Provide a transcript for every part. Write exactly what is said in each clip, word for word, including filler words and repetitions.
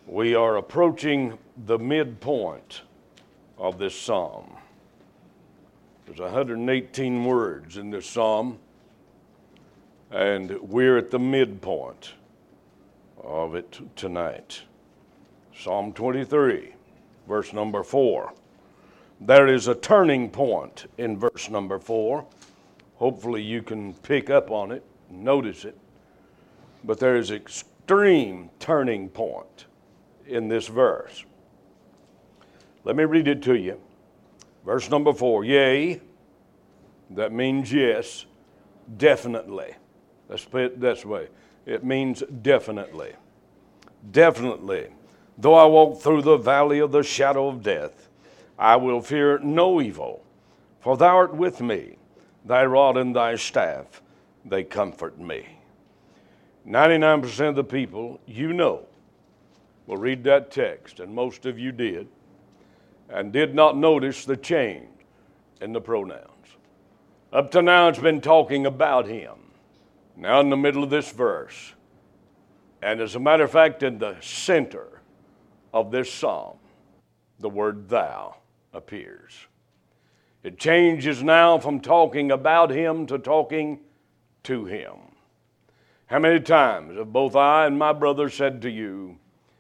We are approaching the midpoint of this psalm. There's one hundred eighteen words in this psalm, and we're at the midpoint of it tonight. Psalm twenty-three, verse number four. There is a turning point in verse number four. Hopefully you can pick up on it, notice it. But there is an extreme turning point in this verse. Let me read it to you. Verse number four. Yea, that means yes, definitely. Let's put it this way. It means definitely. Definitely. Though I walk through the valley of the shadow of death, I will fear no evil, for thou art with me. Thy rod and thy staff, they comfort me. ninety-nine percent of the people you know will read that text, and most of you did, and did not notice the change in the pronouns. Up to now it's been talking about him. Now in the middle of this verse, and as a matter of fact in the center of this psalm, the word thou appears. It changes now from talking about him to talking to him. How many times have both I and my brother said to you,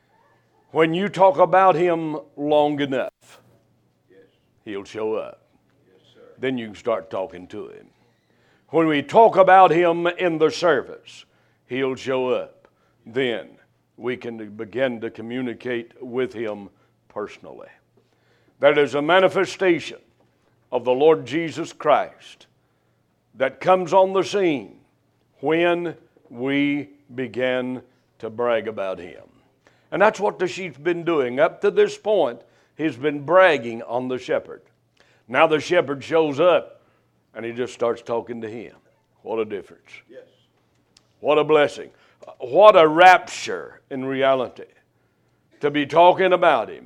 when you talk about him long enough, yes, he'll show up. Yes, sir. Then you can start talking to him. When we talk about him in the service, he'll show up. Then we can begin to communicate with him personally. That is a manifestation of the Lord Jesus Christ that comes on the scene when we begin to brag about him. And that's what the sheep's been doing. Up to this point, he's been bragging on the shepherd. Now the shepherd shows up and he just starts talking to him. What a difference. Yes. What a blessing. What a rapture in reality to be talking about him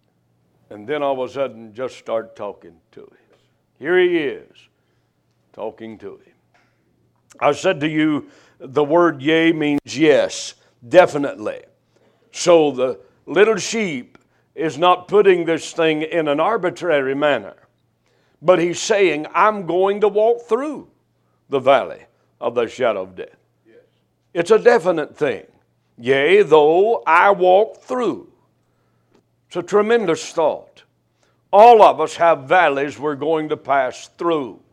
and then all of a sudden just start talking to him. Here he is talking to him. I said to you, the word yea means yes, definitely. So the little sheep is not putting this thing in an arbitrary manner, but he's saying, I'm going to walk through the valley of the shadow of death. Yes. It's a definite thing. Yea, though I walk through. It's a tremendous thought. All of us have valleys we're going to pass through.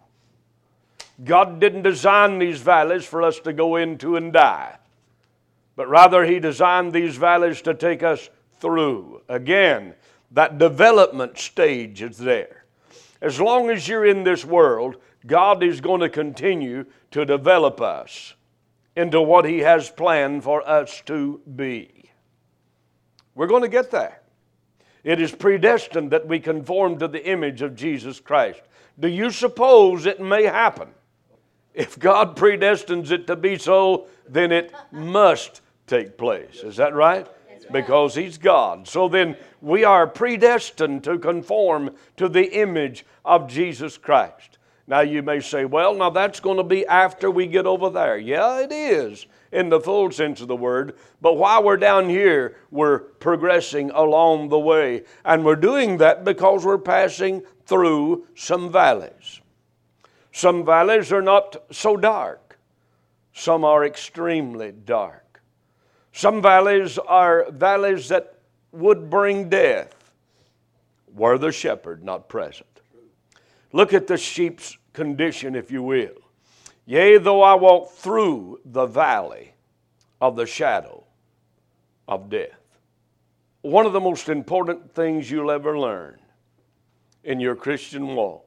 God didn't design these valleys for us to go into and die, but rather he designed these valleys to take us through. Again, that development stage is there. As long as you're in this world, God is going to continue to develop us into what he has planned for us to be. We're going to get there. It is predestined that we conform to the image of Jesus Christ. Do you suppose it may happen? If God predestines it to be so, then it must take place. Is that right? Because he's God. So then we are predestined to conform to the image of Jesus Christ. Now you may say, well, now that's going to be after we get over there. Yeah, it is in the full sense of the word. But while we're down here, we're progressing along the way. And we're doing that because we're passing through some valleys. Some valleys are not so dark. Some are extremely dark. Some valleys are valleys that would bring death were the shepherd not present. Look at the sheep's condition, if you will. Yea, though I walk through the valley of the shadow of death. One of the most important things you'll ever learn in your Christian walk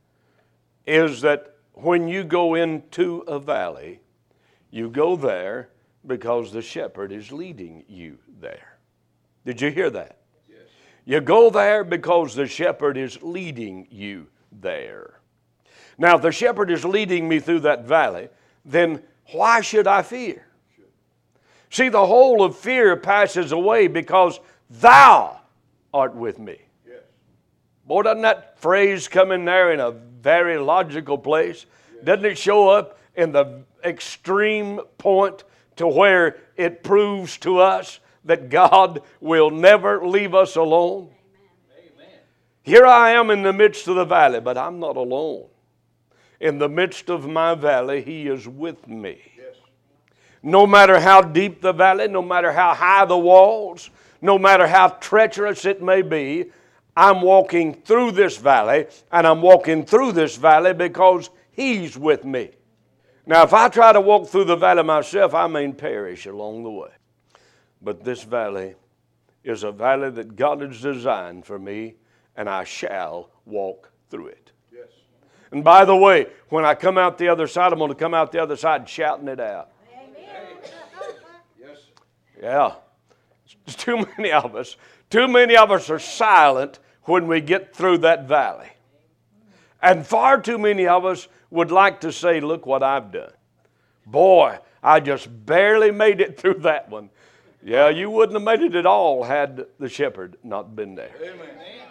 is that when you go into a valley, you go there because the shepherd is leading you there. Did you hear that? Yes. You go there because the shepherd is leading you there. Now, if the shepherd is leading me through that valley, then why should I fear? See, the whole of fear passes away because thou art with me. Yes. Boy, doesn't that phrase come in there in a very logical place? Yes. Doesn't it show up in the extreme point to where it proves to us that God will never leave us alone? Amen. Here I am in the midst of the valley, but I'm not alone. In the midst of my valley, He is with me. Yes. No matter how deep the valley, no matter how high the walls, no matter how treacherous it may be, I'm walking through this valley, and I'm walking through this valley because He's with me. Now, if I try to walk through the valley myself, I may perish along the way. But this valley is a valley that God has designed for me, and I shall walk through it. Yes. And by the way, when I come out the other side, I'm going to come out the other side shouting it out. Amen. Yes. Yeah. Too many of us, too many of us are silent when we get through that valley. And far too many of us would like to say, look what I've done. Boy, I just barely made it through that one. Yeah, you wouldn't have made it at all had the shepherd not been there. Amen.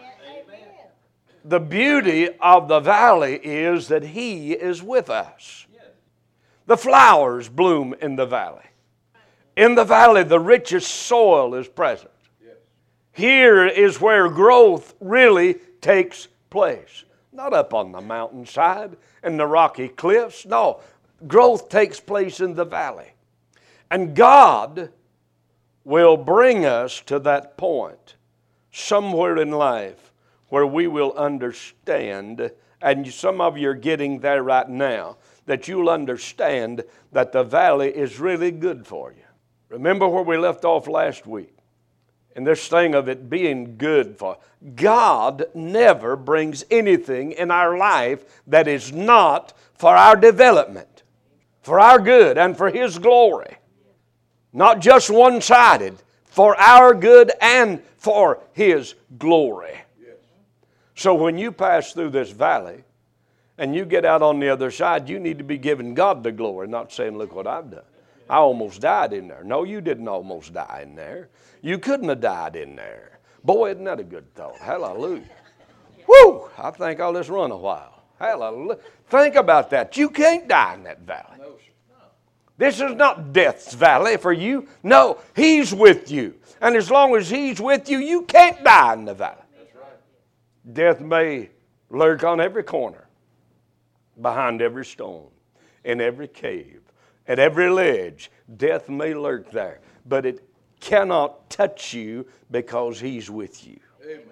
The beauty of the valley is that He is with us. The flowers bloom in the valley. In the valley, the richest soil is present. Here is where growth really takes place. Not up on the mountainside and the rocky cliffs. No, growth takes place in the valley. And God will bring us to that point somewhere in life where we will understand, and some of you are getting there right now, that you'll understand that the valley is really good for you. Remember where we left off last week? And this thing of it being good for God never brings anything in our life that is not for our development, for our good and for His glory. Not just one-sided, for our good and for His glory. Yes. So when you pass through this valley and you get out on the other side, you need to be giving God the glory, not saying, look what I've done. I almost died in there. No, you didn't almost die in there. You couldn't have died in there. Boy, isn't that a good thought? Hallelujah. Woo! I think I'll just run a while. Hallelujah. Think about that. You can't die in that valley. This is not death's valley for you. No, He's with you. And as long as He's with you, you can't die in the valley. That's right. Death may lurk on every corner, behind every stone, in every cave. At every ledge, death may lurk there, but it cannot touch you because He's with you. Amen.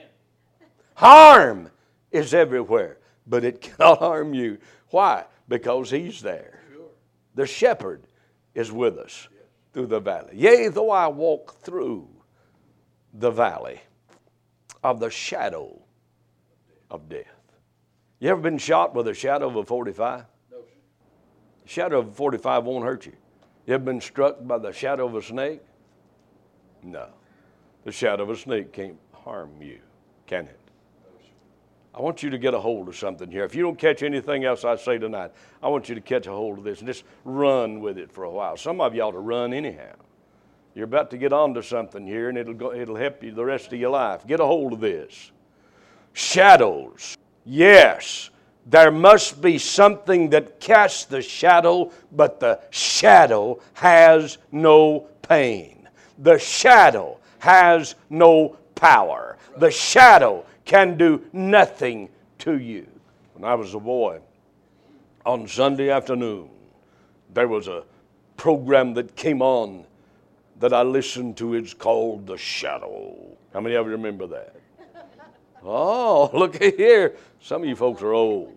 Harm is everywhere, but it cannot harm you. Why? Because He's there. Sure. The shepherd is with us through the valley. Yea, though I walk through the valley of the shadow of death. You ever been shot with a shadow of a forty-five? The shadow of a forty-five won't hurt you. You ever been struck by the shadow of a snake? No. The shadow of a snake can't harm you, can it? I want you to get a hold of something here. If you don't catch anything else I say tonight, I want you to catch a hold of this and just run with it for a while. Some of you ought to run anyhow. You're about to get onto something here, and it'll go, it'll help you the rest of your life. Get a hold of this. Shadows. Yes. There must be something that casts the shadow, but the shadow has no pain. The shadow has no power. The shadow can do nothing to you. When I was a boy, on Sunday afternoon, there was a program that came on that I listened to. It's called The Shadow. How many of you remember that? Oh, look at here. Some of you folks are old.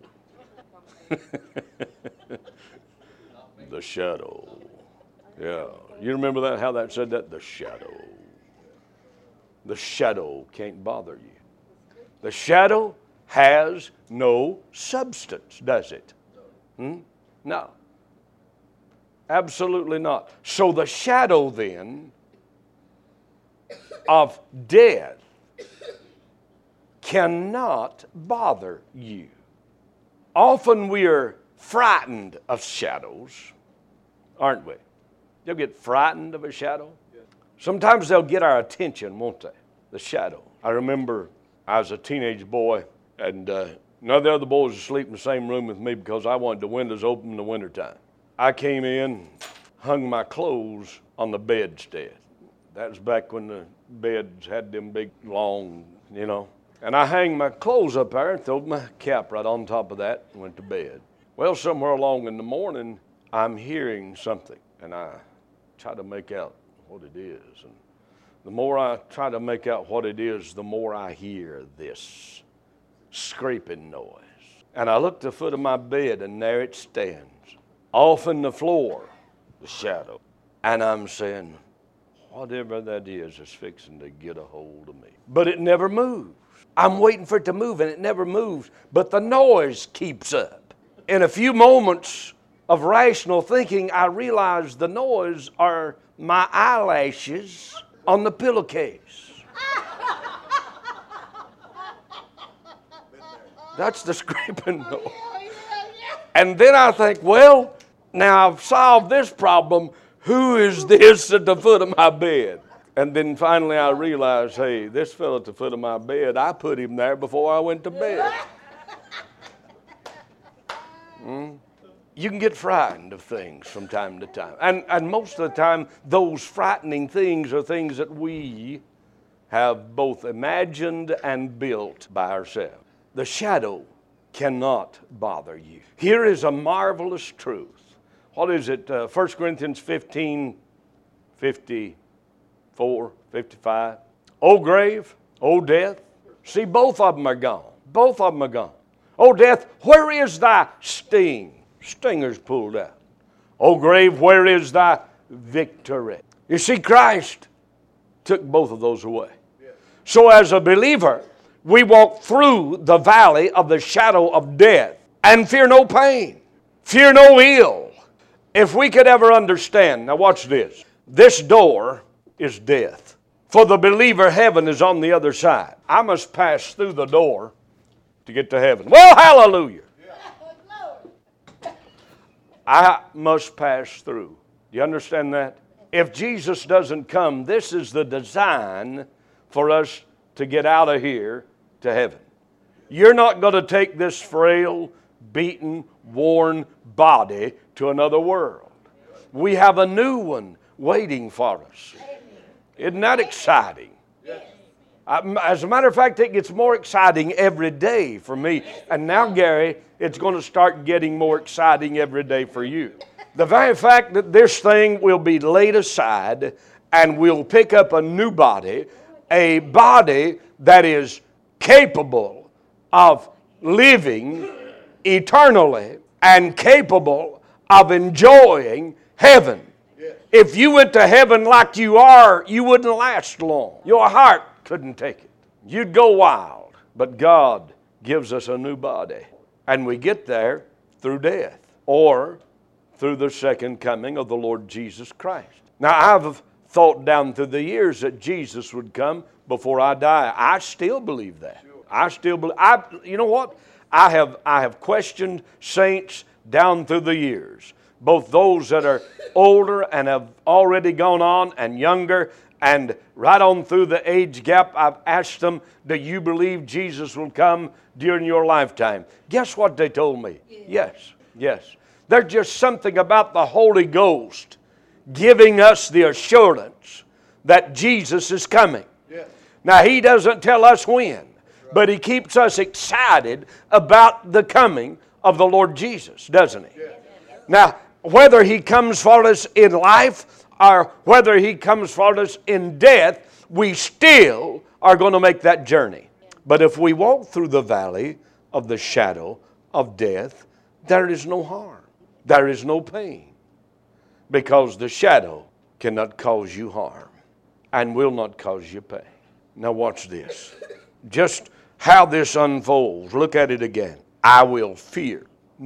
The shadow. Yeah. You remember that? How that said that? The shadow. The shadow can't bother you. The shadow has no substance, does it? Hmm? No. Absolutely not. So the shadow then of death cannot bother you. Often we are frightened of shadows, aren't we? You'll get frightened of a shadow. Sometimes they'll get our attention, won't they? The shadow. I remember I was a teenage boy, and uh, none of the other boys were asleep in the same room with me because I wanted the windows open in the wintertime. I came in, hung my clothes on the bedstead. That was back when the beds had them big, long, you know. And I hang my clothes up there and throw my cap right on top of that and went to bed. Well, somewhere along in the morning, I'm hearing something, and I try to make out what it is. And the more I try to make out what it is, the more I hear this scraping noise. And I look at the foot of my bed, and there it stands, off in the floor, the shadow. And I'm saying, whatever that is is fixing to get a hold of me. But it never moves. I'm waiting for it to move, and it never moves. But the noise keeps up. In a few moments of rational thinking, I realize the noise are my eyelashes on the pillowcase. That's the scraping noise. And then I think, well, now I've solved this problem. Who is this at the foot of my bed? And then finally I realized, hey, this fellow at the foot of my bed, I put him there before I went to bed. Hmm? You can get frightened of things from time to time. And, and most of the time, those frightening things are things that we have both imagined and built by ourselves. The shadow cannot bother you. Here is a marvelous truth. What is it? Uh, First Corinthians fifteen, fifty-four, fifty-five. O grave, O death. See, both of them are gone. Both of them are gone. O death, where is thy sting? Stinger's pulled out. O grave, where is thy victory? You see, Christ took both of those away. So as a believer, we walk through the valley of the shadow of death and fear no pain, fear no ill. If we could ever understand, now watch this. This door is death. For the believer, heaven is on the other side. I must pass through the door to get to heaven. Well, hallelujah. I must pass through. Do you understand that? If Jesus doesn't come, this is the design for us to get out of here to heaven. You're not going to take this frail, beaten, worn body to another world. We have a new one waiting for us. Isn't that exciting? As a matter of fact, it gets more exciting every day for me. And now, Gary, it's going to start getting more exciting every day for you. The very fact that this thing will be laid aside and we'll pick up a new body, a body that is capable of living eternally and capable of enjoying heaven. If you went to heaven like you are, you wouldn't last long. Your heart couldn't take it. You'd go wild. But God gives us a new body. And we get there through death or through the second coming of the Lord Jesus Christ. Now, I've thought down through the years that Jesus would come before I die. I still believe that. I still believe. I, you know what? I have, I have questioned saints down through the years. Both those that are older and have already gone on and younger, and right on through the age gap, I've asked them, do you believe Jesus will come during your lifetime? Guess what they told me? Yeah. Yes, yes. There's just something about the Holy Ghost giving us the assurance that Jesus is coming. Yeah. Now, He doesn't tell us when, right, but He keeps us excited about the coming of the Lord Jesus, doesn't He? Yeah. Now, whether He comes for us in life or whether He comes for us in death, we still are going to make that journey. But if we walk through the valley of the shadow of death, there is no harm. There is no pain. Because the shadow cannot cause you harm and will not cause you pain. Now watch this. Just how this unfolds. Look at it again. I will fear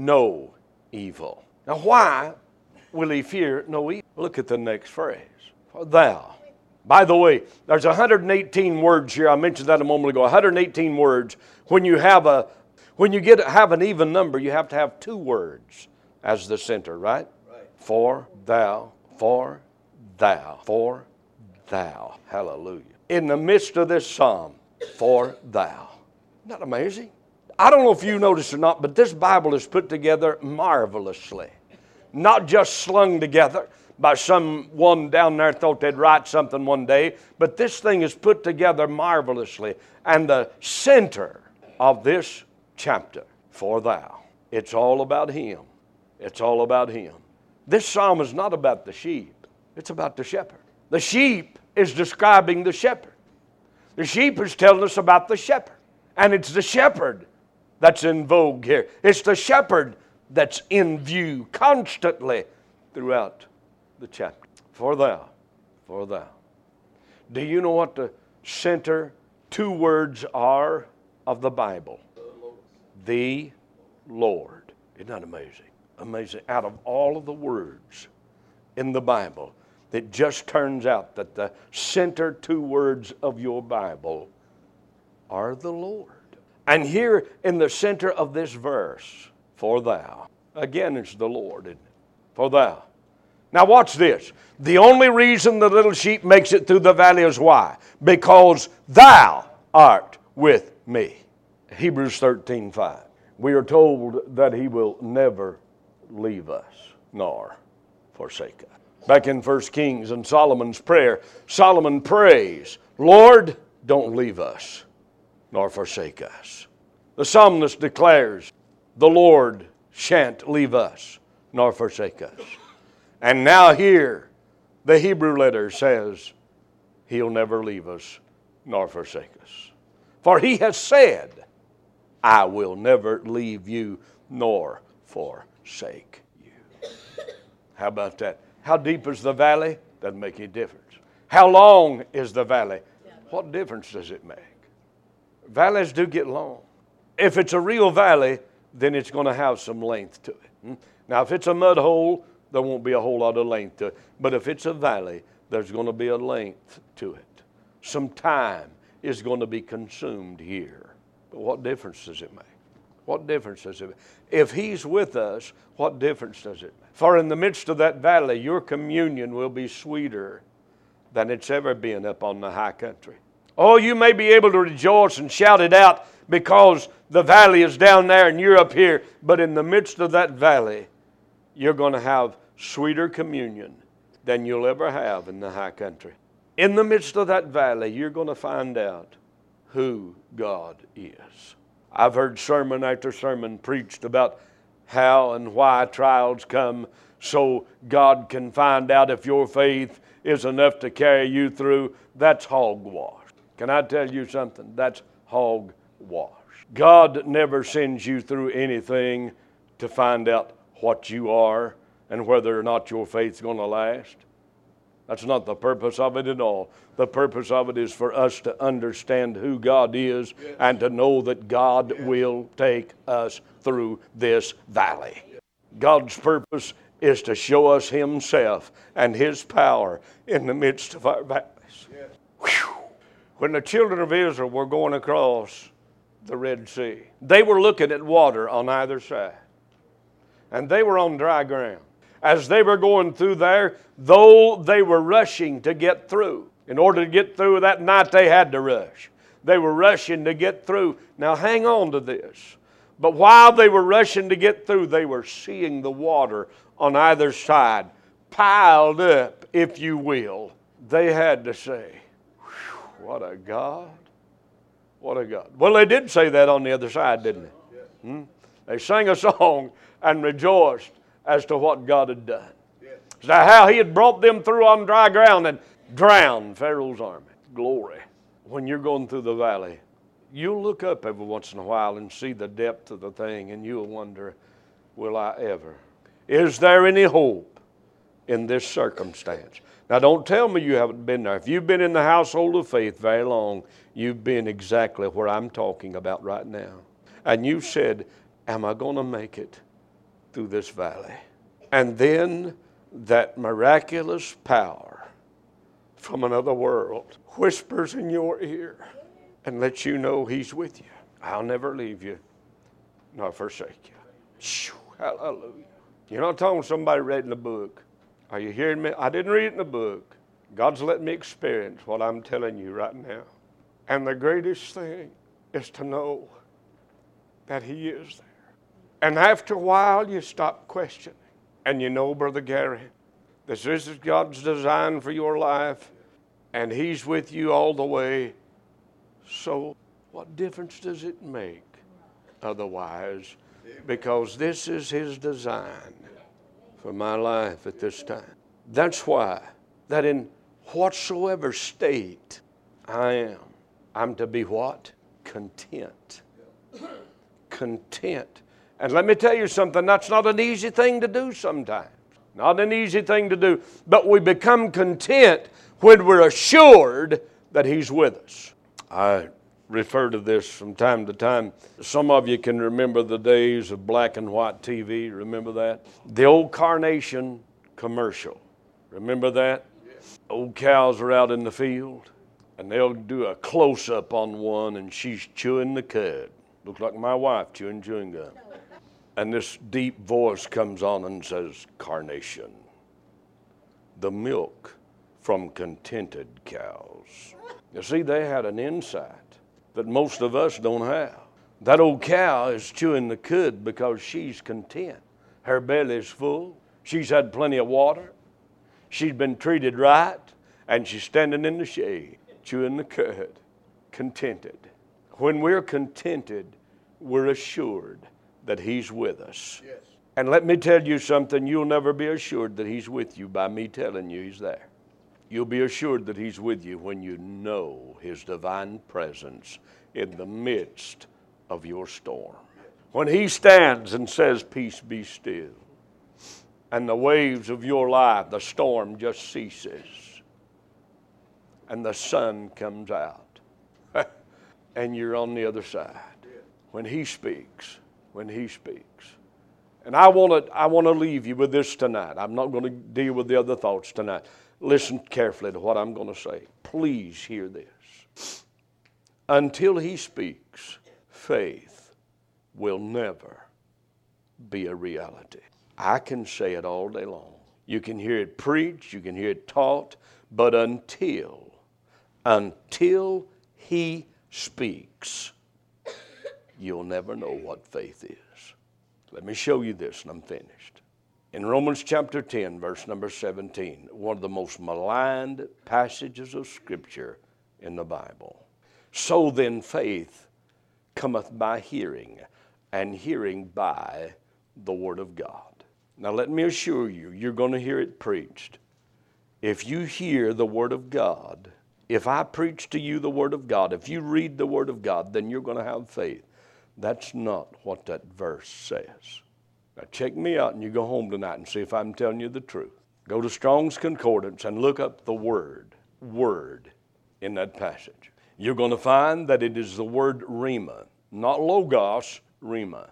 no evil. Now why will he fear no evil? Look at the next phrase. For thou. By the way, there's one hundred eighteen words here. I mentioned that a moment ago. one hundred eighteen words. When you have a, when you get have an even number, you have to have two words as the center, right? Right. For thou, for thou, for thou. Hallelujah. In the midst of this psalm, for thou. Isn't that amazing? I don't know if you noticed or not, but this Bible is put together marvelously. Not just slung together, by someone down there thought they'd write something one day, but this thing is put together marvelously. And the center of this chapter, for thou, it's all about him. It's all about him. This psalm is not about the sheep. It's about the shepherd. The sheep is describing the shepherd. The sheep is telling us about the shepherd. And it's the shepherd that's in vogue here. It's the shepherd that's in view constantly throughout the chapter. For thou, for thou. Do you know what the center two words are of the Bible? The Lord. Isn't that amazing? Amazing. Out of all of the words in the Bible, it just turns out that the center two words of your Bible are the Lord. And here in the center of this verse, for thou. Again, it's the Lord, isn't it? For thou. Now watch this. The only reason the little sheep makes it through the valley is why? Because thou art with me. Hebrews thirteen five. We are told that he will never leave us nor forsake us. Back in First Kings and Solomon's prayer, Solomon prays, Lord, don't leave us nor forsake us. The psalmist declares, the Lord shan't leave us nor forsake us. And now here, the Hebrew letter says, he'll never leave us nor forsake us. For he has said, I will never leave you nor forsake you. How about that? How deep is the valley? Doesn't make any difference. How long is the valley? What difference does it make? Valleys do get long. If it's a real valley, then it's going to have some length to it. Now, if it's a mud hole, there won't be a whole lot of length to it. But if it's a valley, there's going to be a length to it. Some time is going to be consumed here. But what difference does it make? What difference does it make? If he's with us, what difference does it make? For in the midst of that valley, your communion will be sweeter than it's ever been up on the high country. Oh, you may be able to rejoice and shout it out because the valley is down there and you're up here. But in the midst of that valley, you're going to have sweeter communion than you'll ever have in the high country. In the midst of that valley, you're going to find out who God is. I've heard sermon after sermon preached about how and why trials come so God can find out if your faith is enough to carry you through. That's hogwash. Can I tell you something? That's hogwash. God never sends you through anything to find out what you are and whether or not your faith's going to last. That's not the purpose of it at all. The purpose of it is for us to understand who God is and to know that God will take us through this valley. God's purpose is to show us himself and his power in the midst of our valleys. Whew. When the children of Israel were going across the Red Sea, they were looking at water on either side. And they were on dry ground. As they were going through there, though they were rushing to get through. In order to get through that night, they had to rush. They were rushing to get through. Now hang on to this. But while they were rushing to get through, they were seeing the water on either side, piled up, if you will. They had to say, what a God. What a God. Well, they did say that on the other side, didn't they? Hmm? They sang a song and rejoiced as to what God had done. Yes. So how he had brought them through on dry ground and drowned Pharaoh's army. Glory. When you're going through the valley, you'll look up every once in a while and see the depth of the thing, and you'll wonder, will I ever? Is there any hope in this circumstance? Now, don't tell me you haven't been there. If you've been in the household of faith very long, you've been exactly where I'm talking about right now. And you said, am I going to make it through this valley? And then that miraculous power from another world whispers in your ear and lets you know he's with you. I'll never leave you nor forsake you. Hallelujah. You're not talking to somebody reading a book. Are you hearing me? I didn't read it in the book. God's let me experience what I'm telling you right now. And the greatest thing is to know that he is there. And after a while, you stop questioning. And you know, Brother Gary, This is God's design for your life, and He's with you all the way. So what difference does it make otherwise? Because this is His design for my life at this time. That's why that in whatsoever state I am, I'm to be what? Content. Content. And let me tell you something, that's not an easy thing to do sometimes. Not an easy thing to do. But we become content when we're assured that He's with us. I refer to this from time to time. Some of you can remember the days of black and white T V. Remember that? The old Carnation commercial. Remember that? Yes. Old cows are out in the field, and they'll do a close-up on one, and she's chewing the cud. Looks like my wife chewing chewing gum. And this deep voice comes on and says, Carnation, the milk from contented cows. You see, they had an insight that most of us don't have. That old cow is chewing the cud because she's content. Her belly's full. She's had plenty of water. She's been treated right, and she's standing in the shade, chewing the cud, contented. When we're contented, we're assured that He's with us. Yes. And let me tell you something, you'll never be assured that He's with you by me telling you He's there. You'll be assured that He's with you when you know His divine presence in the midst of your storm. When He stands and says, peace be still, and the waves of your life, the storm just ceases, and the sun comes out, and you're on the other side. When He speaks, when He speaks. And I want to I want to leave you with this tonight. I'm not going to deal with the other thoughts tonight. Listen carefully to what I'm going to say. Please hear this. Until He speaks, faith will never be a reality. I can say it all day long. You can hear it preached, you can hear it taught, but until, until He speaks, you'll never know what faith is. Let me show you this, and I'm finished. In Romans chapter ten, verse number seventeen, one of the most maligned passages of Scripture in the Bible. So then faith cometh by hearing, and hearing by the Word of God. Now let me assure you, you're going to hear it preached. If you hear the Word of God, if I preach to you the Word of God, if you read the Word of God, then you're going to have faith. That's not what that verse says. Now check me out and you go home tonight and see if I'm telling you the truth. Go to Strong's Concordance and look up the word, word, in that passage. You're going to find that it is the word rhema, not logos, rhema.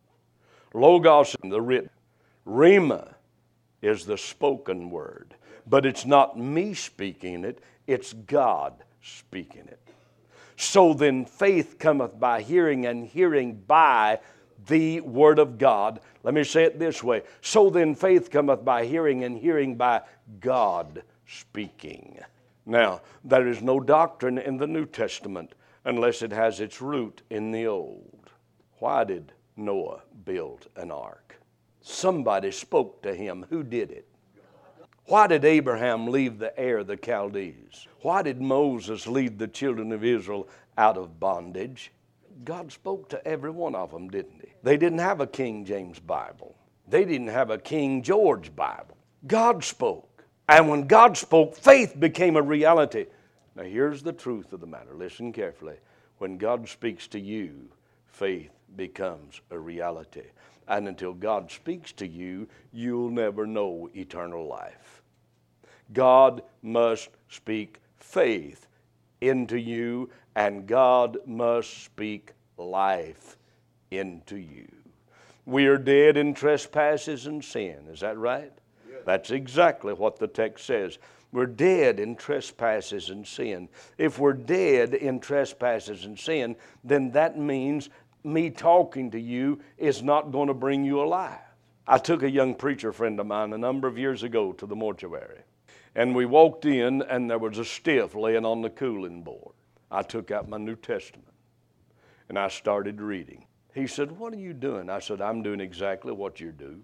Logos is the written. Rhema is the spoken word. But it's not me speaking it, it's God speaking it. So then faith cometh by hearing, and hearing by the Word of God. Let me say it this way. So then faith cometh by hearing, and hearing by God speaking. Now, there is no doctrine in the New Testament unless it has its root in the Old. Why did Noah build an ark? Somebody spoke to him. Who did it? Why did Abraham leave the Ur of the Chaldees? Why did Moses lead the children of Israel out of bondage? God spoke to every one of them, didn't He? They didn't have a King James Bible. They didn't have a King George Bible. God spoke. And when God spoke, faith became a reality. Now here's the truth of the matter. Listen carefully. When God speaks to you, faith becomes a reality. And until God speaks to you, you'll never know eternal life. God must speak faith into you, and God must speak life into you. We are dead in trespasses and sin. Is that right? Yes. That's exactly what the text says. We're dead in trespasses and sin. If we're dead in trespasses and sin, then that means me talking to you is not going to bring you alive. I took a young preacher friend of mine a number of years ago to the mortuary. And we walked in, and there was a stiff laying on the cooling board. I took out my New Testament, and I started reading. He said, "What are you doing?" I said, "I'm doing exactly what you do."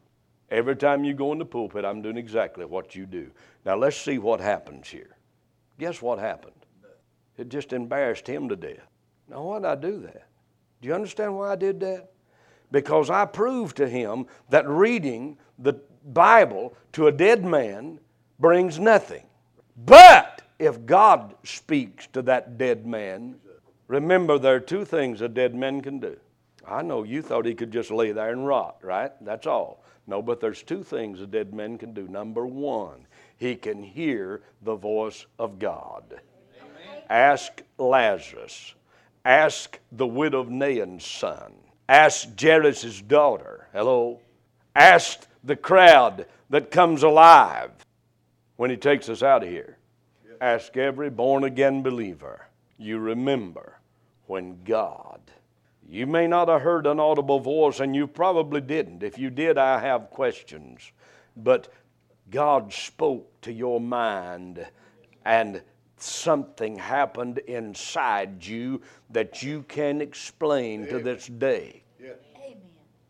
Every time you go in the pulpit, I'm doing exactly what you do. Now let's see what happens here. Guess what happened? It just embarrassed him to death. Now why did I do that? Do you understand why I did that? Because I proved to him that reading the Bible to a dead man brings nothing. But if God speaks to that dead man, remember there are two things a dead man can do. I know you thought he could just lay there and rot, right? That's all. No, but there's two things a dead man can do. Number one, he can hear the voice of God. Amen. Ask Lazarus. Ask the widow of Nain's son. Ask Jairus' daughter. Hello. Ask the crowd that comes alive when he takes us out of here. Ask every born-again believer. You remember when God, you may not have heard an audible voice, and you probably didn't. If you did, I have questions. But God spoke to your mind, and something happened inside you that you can explain to this day. Amen.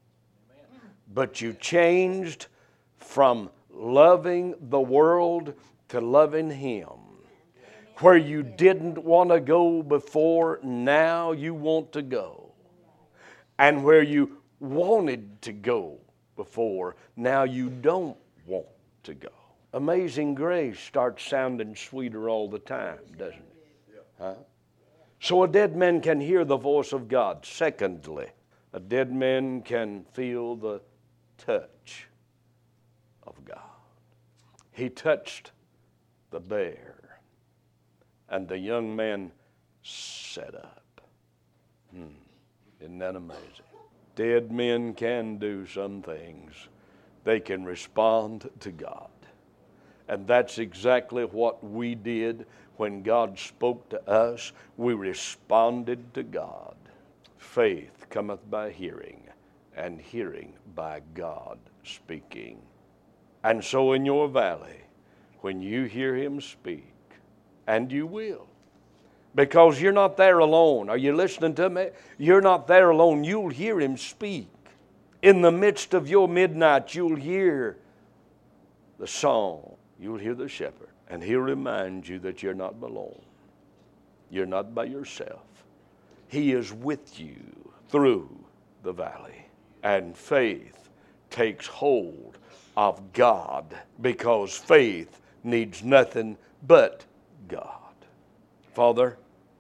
But you changed from loving the world to loving Him. Where you didn't want to go before, now you want to go. And where you wanted to go before, now you don't want to go. Amazing Grace starts sounding sweeter all the time, doesn't it? Huh? So a dead man can hear the voice of God. Secondly, a dead man can feel the touch of God. He touched the bear, and the young man sat up. Hmm. Isn't that amazing? Dead men can do some things. They can respond to God. And that's exactly what we did when God spoke to us. We responded to God. Faith cometh by hearing, and hearing by God speaking. And so in your valley, when you hear Him speak, and you will, because you're not there alone. Are you listening to me? You're not there alone. You'll hear Him speak. In the midst of your midnight, you'll hear the song. You'll hear the shepherd, and He'll remind you that you're not alone. You're not by yourself. He is with you through the valley. And faith takes hold of God, because faith needs nothing but God. Father,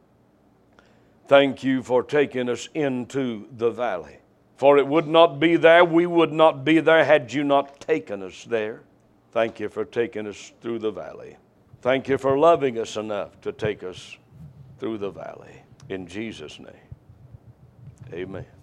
thank You for taking us into the valley. For it would not be there, we would not be there had You not taken us there. Thank You for taking us through the valley. Thank You for loving us enough to take us through the valley. In Jesus' name, amen.